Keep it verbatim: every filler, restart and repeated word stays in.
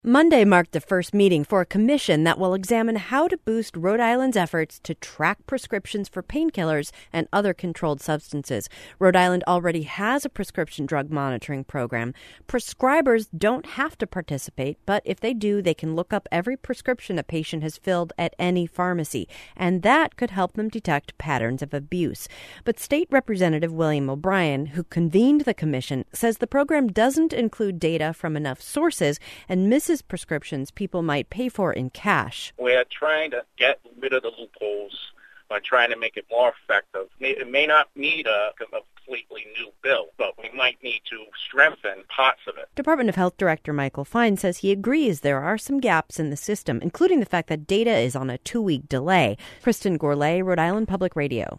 Monday marked the first meeting for a commission that will examine how to boost Rhode Island's efforts to track prescriptions for painkillers and other controlled substances. Rhode Island already has a prescription drug monitoring program. Prescribers don't have to participate, but if they do, they can look up every prescription a patient has filled at any pharmacy, and that could help them detect patterns of abuse. But State Representative William O'Brien, who convened the commission, says the program doesn't include data from enough sources and misses prescriptions people might pay for in cash. We're trying to get rid of the loopholes by trying to make it more effective. It may not need a completely new bill, but we might need to strengthen parts of it. Department of Health Director Michael Fine says he agrees there are some gaps in the system, including the fact that data is on a two-week delay. Kristen Gourlay, Rhode Island Public Radio.